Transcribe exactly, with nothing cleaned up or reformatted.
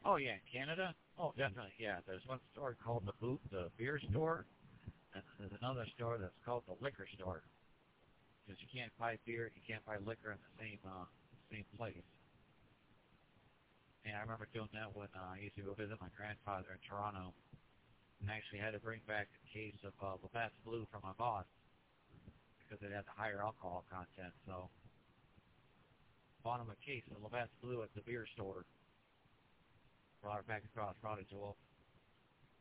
Oh yeah, in Canada. Oh, definitely. Yeah, there's one store called the boot, the beer store, and there's another store that's called the liquor store. Because you can't buy beer, you can't buy liquor in the same uh, same place. And I remember doing that when uh, I used to go visit my grandfather in Toronto, and I actually had to bring back a case of uh, Labatt's Blue from my boss because it had the higher alcohol content. So, bought him a case of Labatt's Blue at the beer store. Brought it back across, brought it to him.